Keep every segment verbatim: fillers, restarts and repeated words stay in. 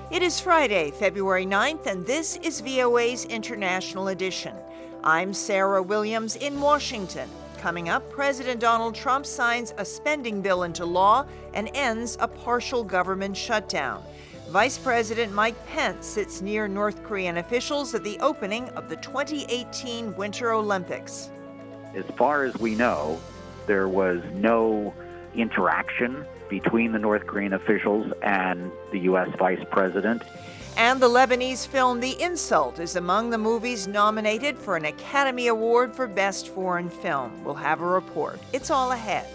It is Friday, February ninth, and this is V O A's International Edition. I'm Sarah Williams in Washington. Coming up, President Donald Trump signs a spending bill into law and ends a partial government shutdown. Vice President Mike Pence sits near North Korean officials at the opening of the twenty eighteen Winter Olympics. As far as we know, there was no interaction between the North Korean officials and the U S Vice President. And the Lebanese film The Insult is among the movies nominated for an Academy Award for Best Foreign Film. We'll have a report. It's all ahead.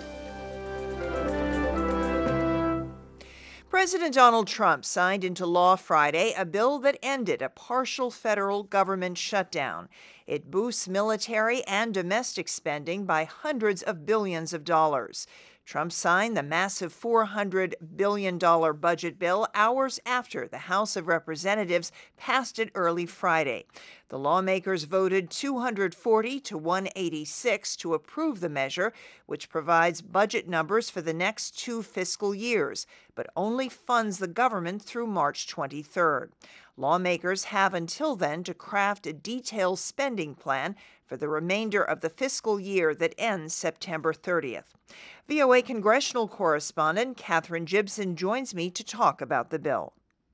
President Donald Trump signed into law Friday a bill that ended a partial federal government shutdown. It boosts military and domestic spending by hundreds of billions of dollars. Trump signed the massive four hundred billion dollars budget bill hours after the House of Representatives passed it early Friday. The lawmakers voted two hundred forty to one hundred eighty-six to approve the measure, which provides budget numbers for the next two fiscal years, but only funds the government through March twenty-third. Lawmakers have until then to craft a detailed spending plan for the remainder of the fiscal year that ends September thirtieth. V O A congressional correspondent Katherine Gibson joins me to talk about the bill.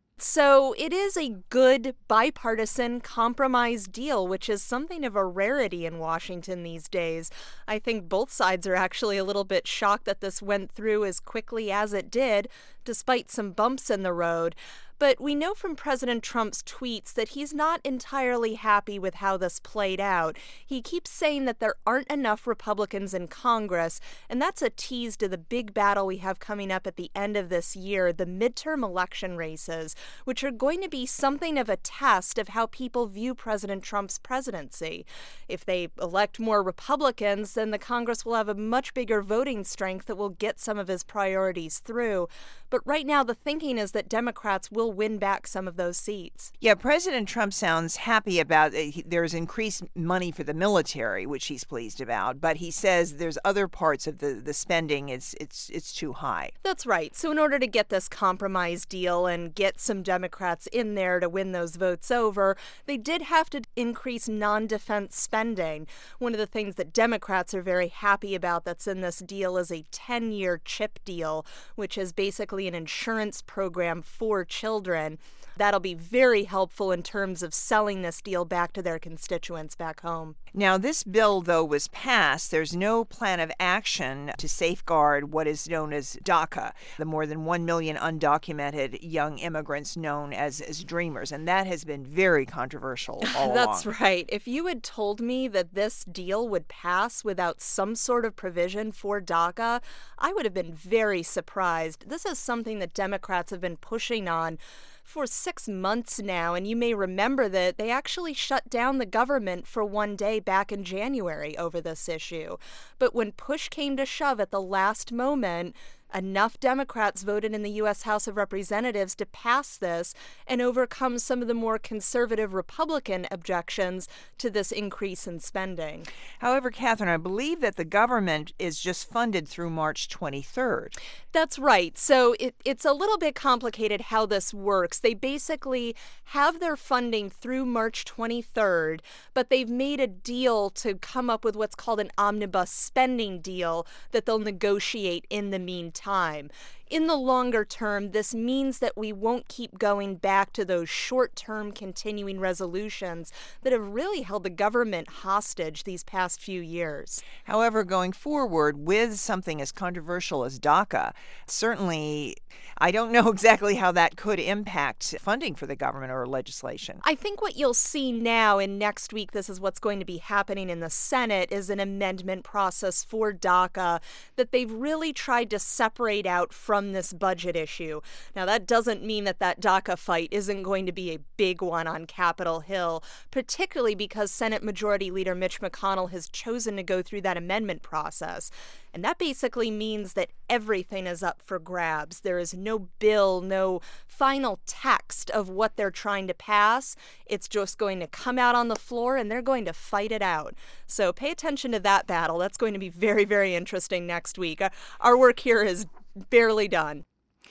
So it is a good bipartisan compromise deal, which is something of a rarity in Washington these days. I think both sides are actually a little bit shocked that this went through as quickly as it did, despite some bumps in the road. But we know from President Trump's tweets that he's not entirely happy with how this played out. He keeps saying that there aren't enough Republicans in Congress, and that's a tease to the big battle we have coming up at the end of this year, the midterm election races, which are going to be something of a test of how people view President Trump's presidency. If they elect more Republicans, then the Congress will have a much bigger voting strength that will get some of his priorities through. But right now, the thinking is that Democrats will win back some of those seats. Yeah, President Trump sounds happy about it. There's increased money for the military, which he's pleased about, but he says there's other parts of the, the spending, it's, it's, it's too high. That's right. So in order to get this compromise deal and get some Democrats in there to win those votes over, they did have to increase non-defense spending. One of the things that Democrats are very happy about that's in this deal is a ten-year CHIP deal, which is basically an insurance program for children. That'll be very helpful in terms of selling this deal back to their constituents back home. Now, this bill, though, was passed. There's no plan of action to safeguard what is known as DACA, the more than one million undocumented young immigrants known as, as Dreamers, and that has been very controversial all That's along. right. If you had told me that this deal would pass without some sort of provision for DACA, I would have been very surprised. This is something that Democrats have been pushing on for six months now, and you may remember that they actually shut down the government for one day back in January over this issue. But when push came to shove at the last moment, enough Democrats voted in the U S House of Representatives to pass this and overcome some of the more conservative Republican objections to this increase in spending. However, Catherine, I believe that the government is just funded through March twenty-third. That's right. So it, it's a little bit complicated how this works. They basically have their funding through March twenty-third, but they've made a deal to come up with what's called an omnibus spending deal that they'll negotiate in the meantime. Time. In the longer term, this means that we won't keep going back to those short-term continuing resolutions that have really held the government hostage these past few years. However, going forward with something as controversial as DACA, certainly I don't know exactly how that could impact funding for the government or legislation. I think what you'll see now, and next week this is what's going to be happening in the Senate, is an amendment process for DACA that they've really tried to separate out from From this budget issue. Now, that doesn't mean that that DACA fight isn't going to be a big one on Capitol Hill, particularly because Senate Majority Leader Mitch McConnell has chosen to go through that amendment process. And that basically means that everything is up for grabs. There is no bill, no final text of what they're trying to pass. It's just going to come out on the floor and they're going to fight it out. So pay attention to that battle. That's going to be very, very interesting next week. Our work here is barely done.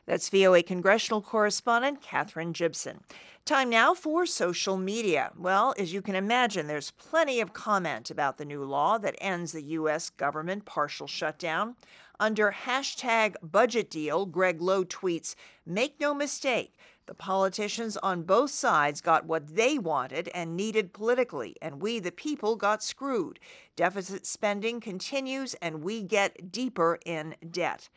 That's V O A congressional correspondent Katherine Gibson. Time now for social media. Well, as you can imagine, there's plenty of comment about the new law that ends the U S government partial shutdown. Under hashtag budget deal, Greg Lowe tweets, "Make no mistake, the politicians on both sides got what they wanted and needed politically, and we, the people, got screwed. Deficit spending continues, and we get deeper in debt."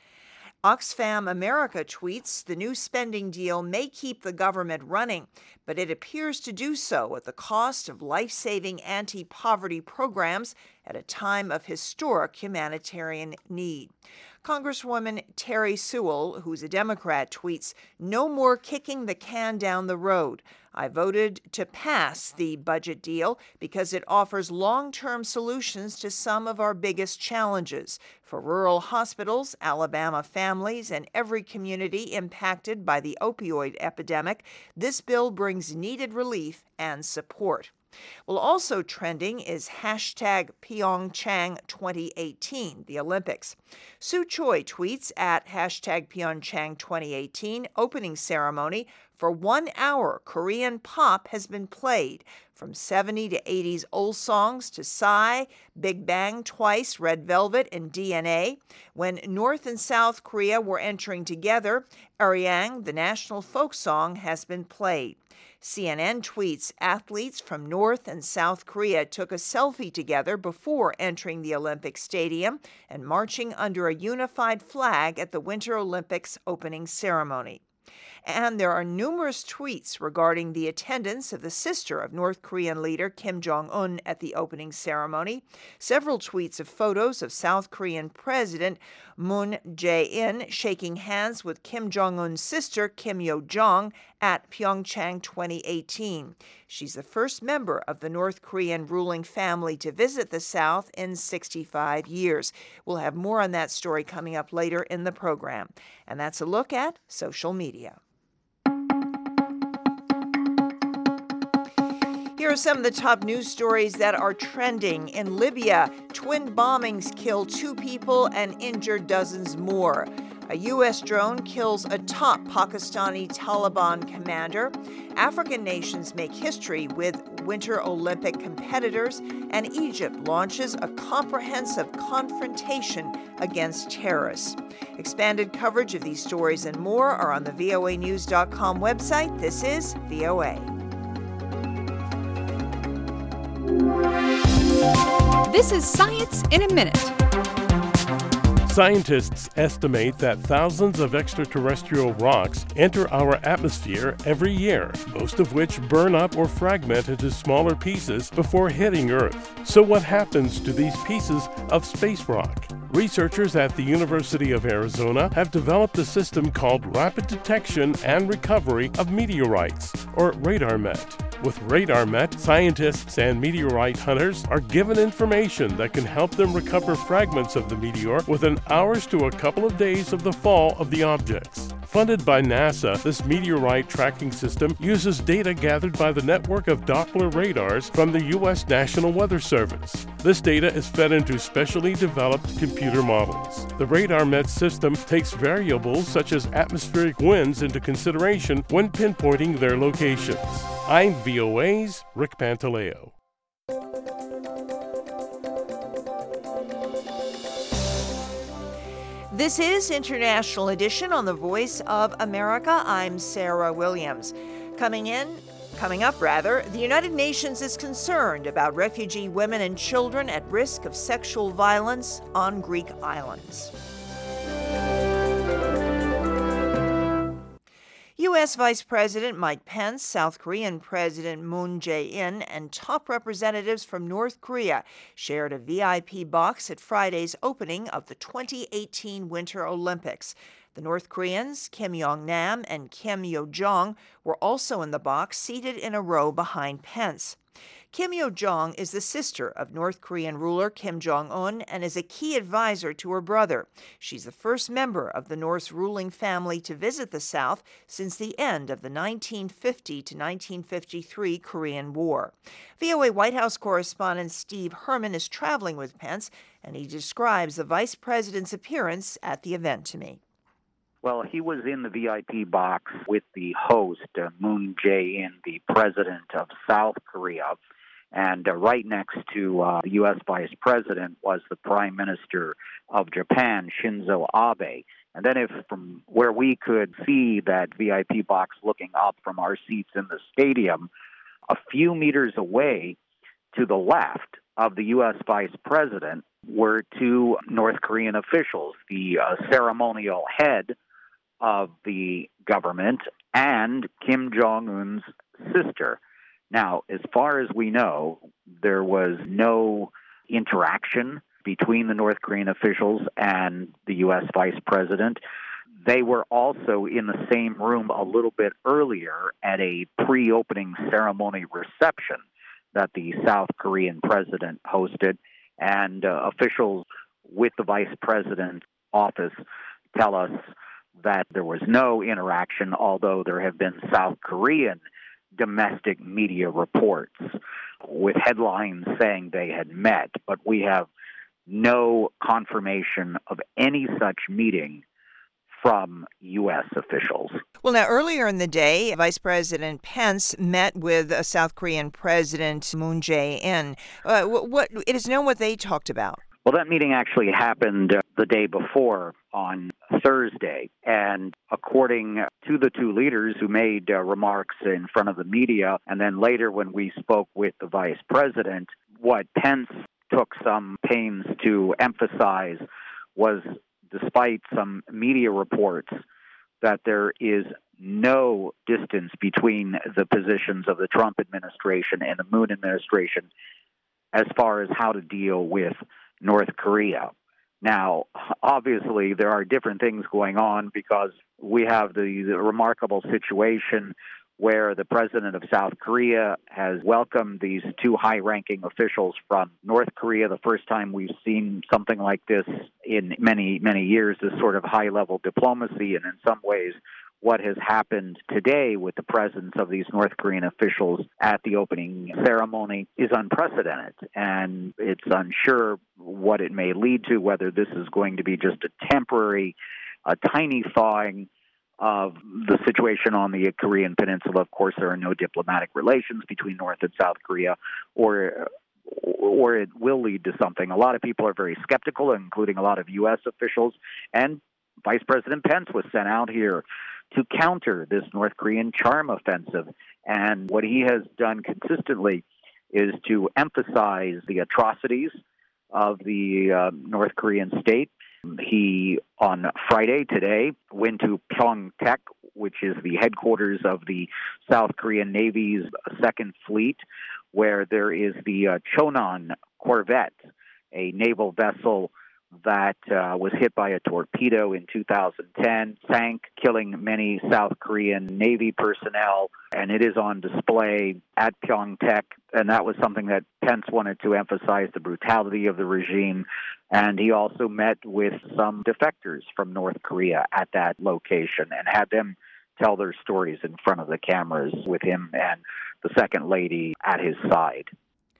Oxfam America tweets, "The new spending deal may keep the government running, but it appears to do so at the cost of life-saving anti-poverty programs at a time of historic humanitarian need." Congresswoman Terry Sewell, who's a Democrat, tweets, "No more kicking the can down the road. I voted to pass the budget deal because it offers long-term solutions to some of our biggest challenges. For rural hospitals, Alabama families, and every community impacted by the opioid epidemic, this bill brings needed relief and support." Well, also trending is hashtag Pyeongchang twenty eighteen, the Olympics. Sue Choi tweets at hashtag Pyeongchang twenty eighteen opening ceremony. For one hour, Korean pop has been played, from seventy to eighties old songs to Psy, Big Bang Twice, Red Velvet, and D N A. When North and South Korea were entering together, Arirang, the national folk song, has been played. C N N tweets, athletes from North and South Korea took a selfie together before entering the Olympic Stadium and marching under a unified flag at the Winter Olympics opening ceremony. And there are numerous tweets regarding the attendance of the sister of North Korean leader Kim Jong-un at the opening ceremony. Several tweets of photos of South Korean President Moon Jae-in shaking hands with Kim Jong-un's sister Kim Yo-jong at Pyeongchang twenty eighteen. She's the first member of the North Korean ruling family to visit the South in sixty-five years. We'll have more on that story coming up later in the program. And that's a look at social media. Here are some of the top news stories that are trending. In Libya, twin bombings kill two people and injure dozens more. A U S drone kills a top Pakistani Taliban commander. African nations make history with Winter Olympic competitors. And Egypt launches a comprehensive confrontation against terrorists. Expanded coverage of these stories and more are on the V O A news dot com website. This is V O A. This is Science in a Minute. Scientists estimate that thousands of extraterrestrial rocks enter our atmosphere every year, most of which burn up or fragment into smaller pieces before hitting Earth. So what happens to these pieces of space rock? Researchers at the University of Arizona have developed a system called Rapid Detection and Recovery of Meteorites, or RadarMet. With RadarMet, scientists and meteorite hunters are given information that can help them recover fragments of the meteor within hours to a couple of days of the fall of the objects. Funded by NASA, this meteorite tracking system uses data gathered by the network of Doppler radars from the U S National Weather Service. This data is fed into specially developed computer models. The RadarMet system takes variables such as atmospheric winds into consideration when pinpointing their locations. I'm V O A's Rick Pantaleo. This is International Edition on the Voice of America. I'm Sarah Williams. Coming in, coming up rather, the United Nations is concerned about refugee women and children at risk of sexual violence on Greek islands. U S. Vice President Mike Pence, South Korean President Moon Jae-in, and top representatives from North Korea shared a V I P box at Friday's opening of the twenty eighteen Winter Olympics. The North Koreans, Kim Yong-nam and Kim Yo-jong, were also in the box, seated in a row behind Pence. Kim Yo-jong is the sister of North Korean ruler Kim Jong-un and is a key advisor to her brother. She's the first member of the North's ruling family to visit the South since the end of the nineteen fifty to nineteen fifty-three Korean War. V O A White House correspondent Steve Herman is traveling with Pence, and he describes the vice president's appearance at the event to me. Well, he was in the V I P box with the host, uh, Moon Jae-in, the president of South Korea. And uh, right next to uh, the U S vice president was the prime minister of Japan, Shinzo Abe. And then if from where we could see that V I P box looking up from our seats in the stadium, a few meters away to the left of the U S vice president were two North Korean officials, the uh, ceremonial head of the government and Kim Jong-un's sister. Now, as far as we know, there was no interaction between the North Korean officials and the U S vice president. They were also in the same room a little bit earlier at a pre-opening ceremony reception that the South Korean president hosted, and uh, officials with the vice president's office tell us that there was no interaction, although there have been South Korean domestic media reports with headlines saying they had met, but we have no confirmation of any such meeting from U S officials. Well, now, earlier in the day, Vice President Pence met with uh, South Korean President Moon Jae-in. Uh, what, what, it is known what they talked about. Well, that meeting actually happened uh, the day before on Thursday. And according to the two leaders who made uh, remarks in front of the media, and then later when we spoke with the vice president, what Pence took some pains to emphasize was, despite some media reports, that there is no distance between the positions of the Trump administration and the Moon administration as far as how to deal with North Korea. Now, obviously, there are different things going on because we have the, the remarkable situation where the president of South Korea has welcomed these two high-ranking officials from North Korea. The first time we've seen something like this in many, many years, this sort of high-level diplomacy. And in some ways, what has happened today with the presence of these North Korean officials at the opening ceremony is unprecedented. And it's unsure what it may lead to, whether this is going to be just a temporary, a tiny thawing of the situation on the Korean Peninsula. Of course, there are no diplomatic relations between North and South Korea, or or it will lead to something. A lot of people are very skeptical, including a lot of U S officials, and Vice President Pence was sent out here to counter this North Korean charm offensive. And what he has done consistently is to emphasize the atrocities of the uh, North Korean state. He, on Friday, today, went to Pyeongtaek, which is the headquarters of the South Korean Navy's Second Fleet, where there is the uh, Chonan corvette, a naval vessel that uh, was hit by a torpedo in two thousand ten, sank, killing many South Korean Navy personnel, and it is on display at Pyeongtaek. And that was something that Pence wanted to emphasize, the brutality of the regime. And he also met with some defectors from North Korea at that location and had them tell their stories in front of the cameras with him and the second lady at his side.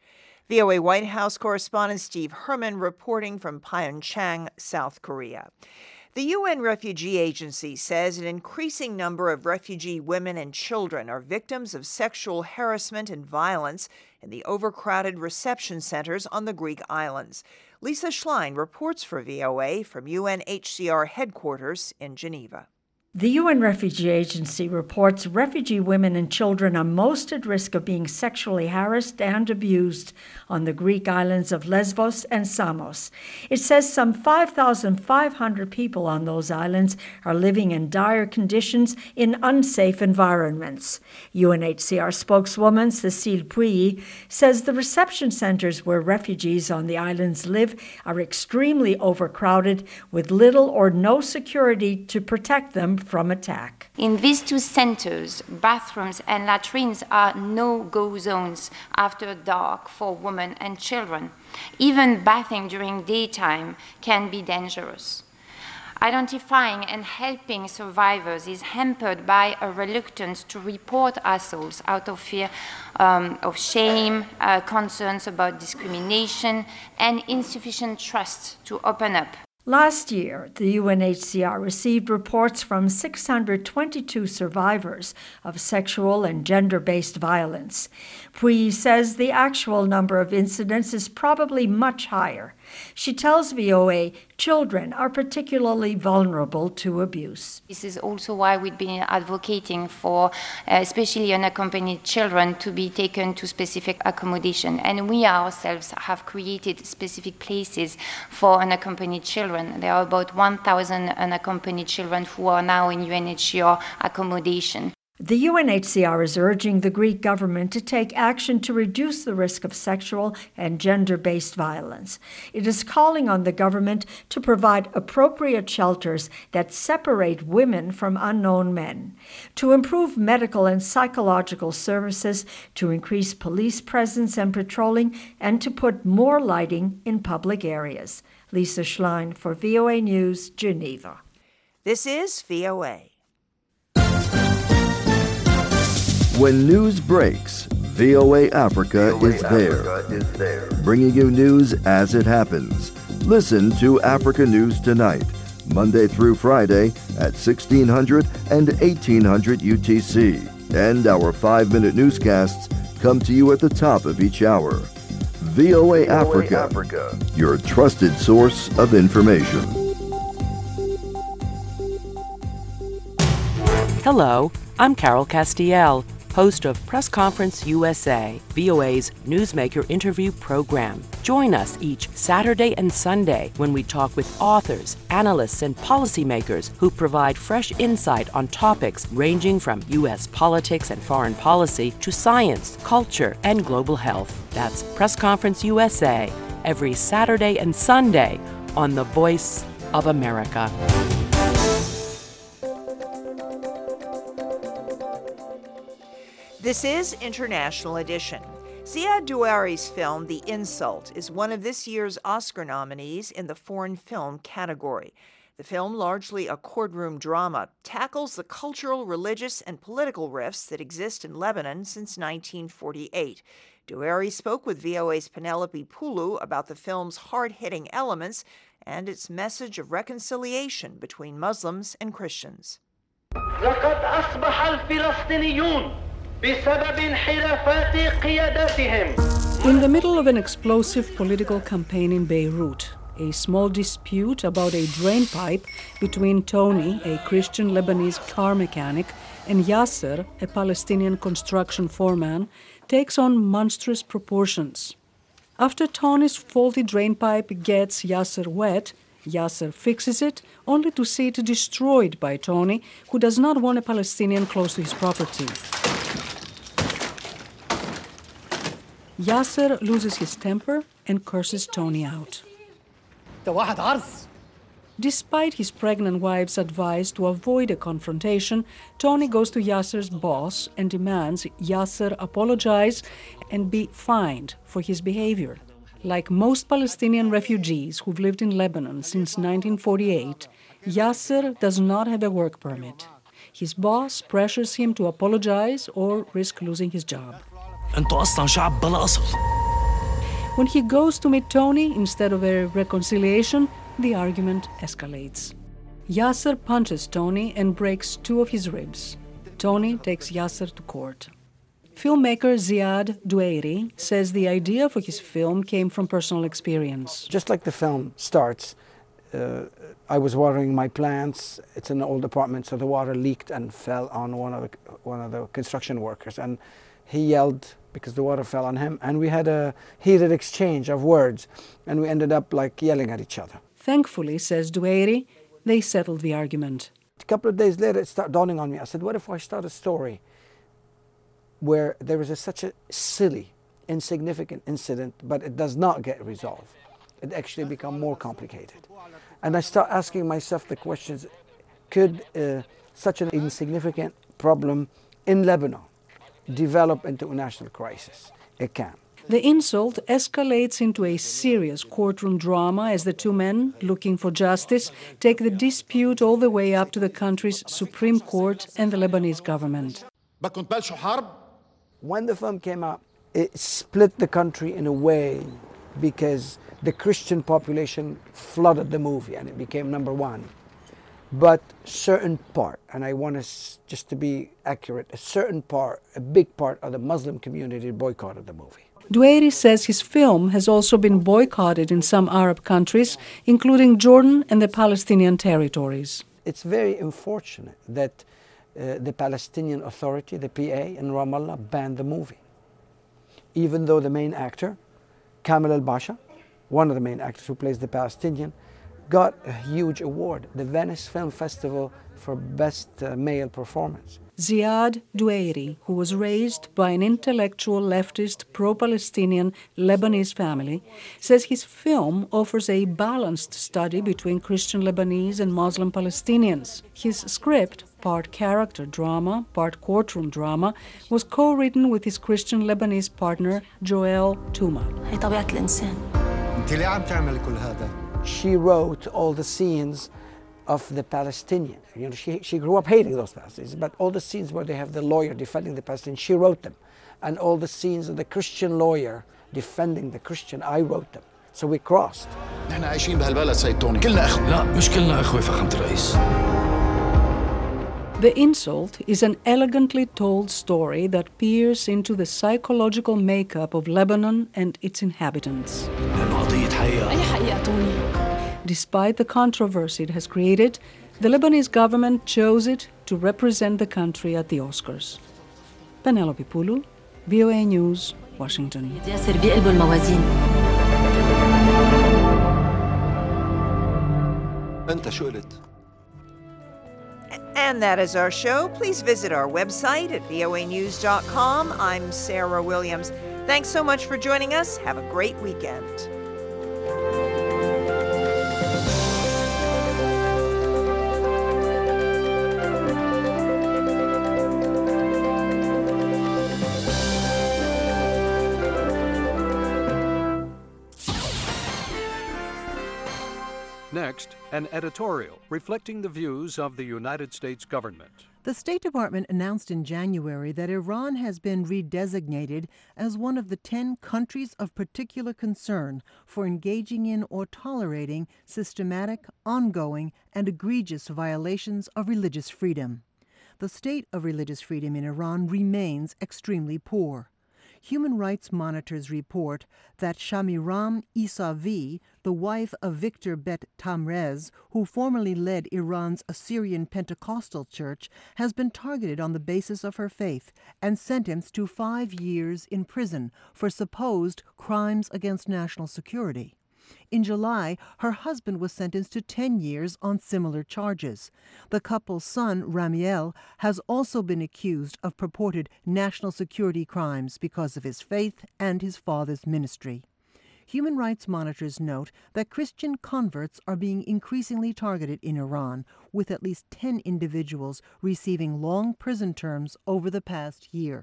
V O A White House correspondent Steve Herman reporting from Pyeongchang, South Korea. The U N Refugee Agency says an increasing number of refugee women and children are victims of sexual harassment and violence in the overcrowded reception centers on the Greek islands. Lisa Schlein reports for V O A from U N H C R headquarters in Geneva. The U N Refugee Agency reports refugee women and children are most at risk of being sexually harassed and abused on the Greek islands of Lesbos and Samos. It says some five thousand five hundred people on those islands are living in dire conditions in unsafe environments. U N H C R spokeswoman Cécile Pouilly says the reception centers where refugees on the islands live are extremely overcrowded with little or no security to protect them from attack. In these two centers, bathrooms and latrines are no-go zones after dark for women and children. Even bathing during daytime can be dangerous. Identifying and helping survivors is hampered by a reluctance to report assaults out of fear um, of shame, uh, concerns about discrimination, and insufficient trust to open up. Last year, the U N H C R received reports from six hundred twenty-two survivors of sexual and gender-based violence. Puyi says the actual number of incidents is probably much higher. She tells V O A children are particularly vulnerable to abuse. This is also why we've been advocating for uh, especially unaccompanied children to be taken to specific accommodation. And we ourselves have created specific places for unaccompanied children. There are about one thousand unaccompanied children who are now in U N H C R accommodation. The U N H C R is urging the Greek government to take action to reduce the risk of sexual and gender-based violence. It is calling on the government to provide appropriate shelters that separate women from unknown men, to improve medical and psychological services, to increase police presence and patrolling, and to put more lighting in public areas. Lisa Schlein for V O A News, Geneva. This is V O A. When news breaks, V O A Africa, V O A is, there, Africa is there, bringing you news as it happens. Listen to Africa News Tonight, Monday through Friday at sixteen hundred and eighteen hundred U T C. And our five-minute newscasts come to you at the top of each hour. V O A, V O A Africa, Africa, your trusted source of information. Hello, I'm Carol Castiel, host of Press Conference U S A, V O A's newsmaker interview program. Join us each Saturday and Sunday when we talk with authors, analysts, and policymakers who provide fresh insight on topics ranging from U S politics and foreign policy to science, culture, and global health. That's Press Conference U S A, every Saturday and Sunday on The Voice of America. This is International Edition. Ziad Douari's film, The Insult, is one of this year's Oscar nominees in the foreign film category. The film, largely a courtroom drama, tackles the cultural, religious, and political rifts that exist in Lebanon since nineteen forty-eight. Douari spoke with V O A's Penelope Poulou about the film's hard-hitting elements and its message of reconciliation between Muslims and Christians. لقد أصبح الفلسطينيون بسبب انحرافات قياداتهم. In the middle of an explosive political campaign in Beirut, a small dispute about a drain pipe between Tony, a Christian Lebanese car mechanic, and Yasser, a Palestinian construction foreman, takes on monstrous proportions. After Tony's faulty drain pipe gets Yasser wet, Yasser fixes it, only to see it destroyed by Tony, who does not want a Palestinian close to his property. Yasser loses his temper and curses Tony out. Despite his pregnant wife's advice to avoid a confrontation, Tony goes to Yasser's boss and demands Yasser apologize and be fined for his behavior. Like most Palestinian refugees who've lived in Lebanon since nineteen forty-eight, Yasser does not have a work permit. His boss pressures him to apologize or risk losing his job. When he goes to meet Tony instead of a reconciliation, the argument escalates. Yasser punches Tony and breaks two of his ribs. Tony takes Yasser to court. Filmmaker Ziad Douari says the idea for his film came from personal experience. Just like the film starts, uh, I was watering my plants. It's an old apartment, so the water leaked and fell on one of the, one of the construction workers. And he yelled because the water fell on him, and we had a heated exchange of words, and we ended up like yelling at each other. Thankfully, says Douari, they settled the argument. A couple of days later, it started dawning on me. I said, what if I start a story where there is a, such a silly, insignificant incident, but it does not get resolved? It actually becomes more complicated. And I start asking myself the questions, could uh, such an insignificant problem in Lebanon develop into a national crisis? It can. The insult escalates into a serious courtroom drama as the two men, looking for justice, take the dispute all the way up to the country's Supreme Court and the Lebanese government. When the film came out, it split the country in a way because the Christian population flooded the movie and it became number one. But certain part, and I want to just to be accurate, a certain part, a big part of the Muslim community boycotted the movie. Doueiri says his film has also been boycotted in some Arab countries, including Jordan and the Palestinian territories. It's very unfortunate that uh, the Palestinian Authority, the P A in Ramallah, banned the movie. Even though the main actor, Kamel El-Basha, one of the main actors who plays the Palestinian, got a huge award, the Venice Film Festival for Best uh, Male Performance. Ziad Doueiri, who was raised by an intellectual leftist pro-Palestinian Lebanese family, says his film offers a balanced study between Christian Lebanese and Muslim Palestinians. His script, part character drama, part courtroom drama, was co-written with his Christian Lebanese partner Joel Tuma. She wrote all the scenes of the Palestinian. You know, she, she grew up hating those Palestinians, but all the scenes where they have the lawyer defending the Palestinians, she wrote them. And all the scenes of the Christian lawyer defending the Christian, I wrote them. So we crossed. نحن عايشين بهالبلد سيد توني كلنا اخوة. لا مش كلنا اخوة فخامة الرئيس. The Insult is an elegantly told story that peers into the psychological makeup of Lebanon and its inhabitants. Despite the controversy it has created, the Lebanese government chose it to represent the country at the Oscars. Penelope Pulu, V O A News, Washington. أنت شو قلت؟ And that is our show. Please visit our website at V O A news dot com. I'm Sarah Williams. Thanks so much for joining us. Have a great weekend. Next, an editorial reflecting the views of the United States government. The State Department announced in January that Iran has been redesignated as one of the ten countries of particular concern for engaging in or tolerating systematic, ongoing, and egregious violations of religious freedom. The state of religious freedom in Iran remains extremely poor. Human Rights Monitors report that Shamiram Isavi, the wife of Victor Bet Tamrez, who formerly led Iran's Assyrian Pentecostal Church, has been targeted on the basis of her faith and sentenced to five years in prison for supposed crimes against national security. In July, her husband was sentenced to ten years on similar charges. The couple's son, Ramiel, has also been accused of purported national security crimes because of his faith and his father's ministry. Human Rights Monitors note that Christian converts are being increasingly targeted in Iran, with at least ten individuals receiving long prison terms over the past year.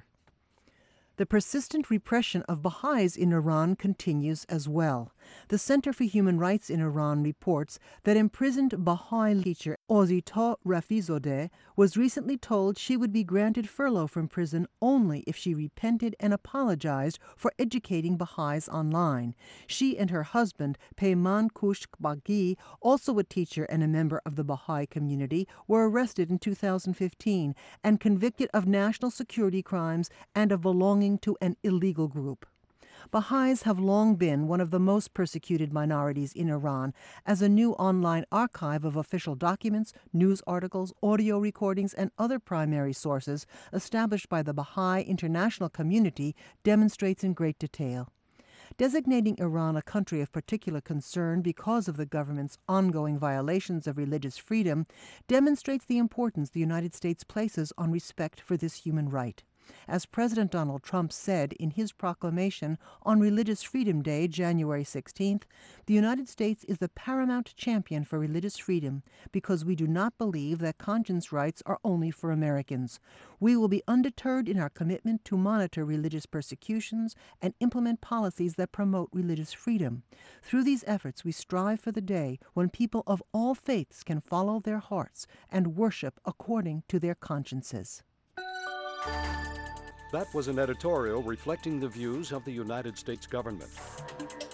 The persistent repression of Baha'is in Iran continues as well. The Center for Human Rights in Iran reports that imprisoned Baha'i teacher Ozita Rafizodeh was recently told she would be granted furlough from prison only if she repented and apologized for educating Baha'is online. She and her husband, Peyman Kushkbagi, also a teacher and a member of the Baha'i community, were arrested in two thousand fifteen and convicted of national security crimes and of belonging to an illegal group. Baha'is have long been one of the most persecuted minorities in Iran, as a new online archive of official documents, news articles, audio recordings, and other primary sources established by the Baha'i international community demonstrates in great detail. Designating Iran a country of particular concern because of the government's ongoing violations of religious freedom demonstrates the importance the United States places on respect for this human right. As President Donald Trump said in his proclamation on Religious Freedom Day, January sixteenth, the United States is the paramount champion for religious freedom because we do not believe that conscience rights are only for Americans. We will be undeterred in our commitment to monitor religious persecutions and implement policies that promote religious freedom. Through these efforts, we strive for the day when people of all faiths can follow their hearts and worship according to their consciences. That was an editorial reflecting the views of the United States government.